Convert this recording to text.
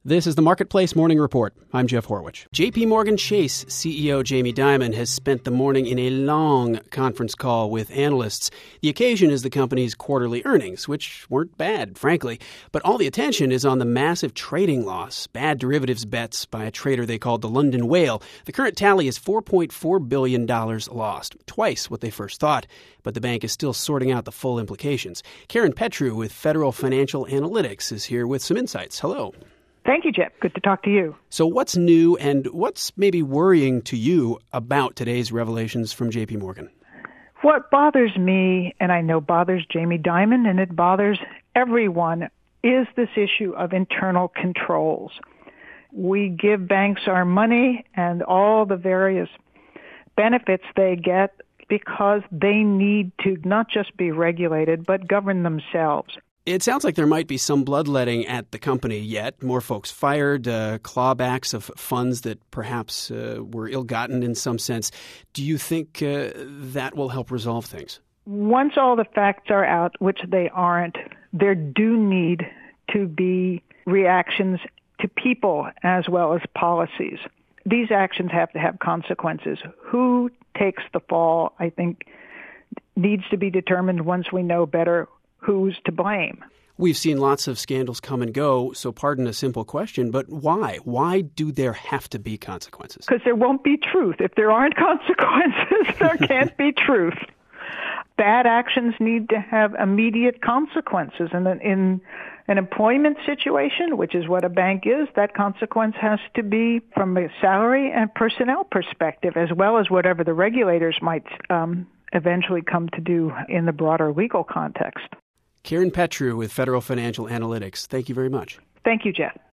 This is the Marketplace Morning Report. I'm Jeff Horwich. J.P. Morgan Chase CEO Jamie Dimon has spent the morning in a long conference call with analysts. The occasion is the company's quarterly earnings, which weren't bad, frankly. But all the attention is on the massive trading loss, bad derivatives bets by a trader they called the London Whale. The current tally is $4.4 billion lost, twice what they first thought. But the bank is still sorting out the full implications. Karen Petru with Federal Financial Analytics is here with some insights. Hello. Thank you, Jeff. Good to talk to you. So what's new and what's maybe worrying to you about today's revelations from J.P. Morgan? What bothers me, and I know bothers Jamie Dimon, and it bothers everyone, is this issue of internal controls. We give banks our money and all the various benefits they get because they need to not just be regulated, but govern themselves. It sounds like there might be some bloodletting at the company yet. More folks fired, clawbacks of funds that perhaps were ill-gotten in some sense. Do you think that will help resolve things? Once all the facts are out, which they aren't, there do need to be reactions to people as well as policies. These actions have to have consequences. Who takes the fall, I think, needs to be determined once we know better who's to blame. We've seen lots of scandals come and go, so pardon a simple question, but why? Why do there have to be consequences? Because there won't be truth. If there aren't consequences, there can't be truth. Bad actions need to have immediate consequences. And in an employment situation, which is what a bank is, that consequence has to be from a salary and personnel perspective, as well as whatever the regulators might eventually come to do in the broader legal context. Karen Petru with Federal Financial Analytics. Thank you very much. Thank you, Jeff.